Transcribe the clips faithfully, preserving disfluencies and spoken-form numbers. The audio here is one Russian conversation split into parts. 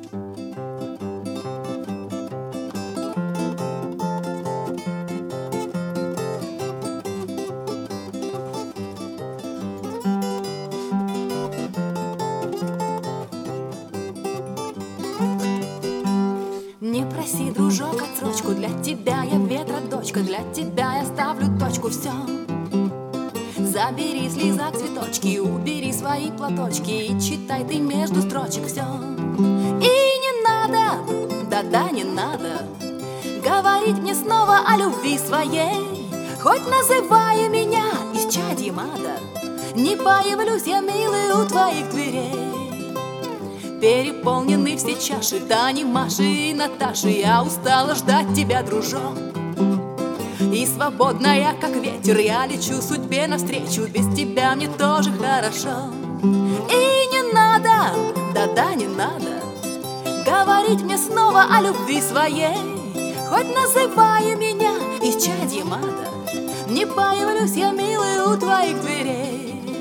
Не проси, дружок, отсрочку. Для тебя я ветра дочка, для тебя я ставлю точку, все. Забери слезак цветочки, убери свои платочки и читай ты между строчек все. И не надо, да-да, не надо говорить мне снова о любви своей. Хоть называй меня исчадьем ада, не появлюсь я, милый, у твоих дверей. Переполнены все чаши Тани, Маши и Наташи. Я устала ждать тебя, дружок. И свободная, как ветер, я лечу судьбе навстречу. Без тебя мне тоже хорошо. И не надо, да-да, не надо говорить мне снова о любви своей. Хоть называй меня исчадьем ада, не появлюсь я, милый, у твоих дверей.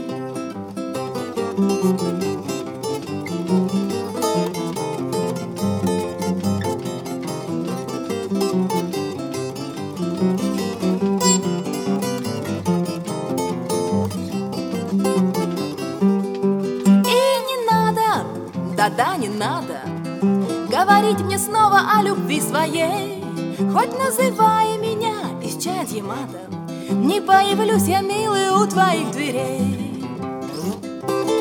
Да-да, не надо говорить мне снова о любви своей. Хоть называй меня исчадьем ада, не появлюсь я, милый, у твоих дверей.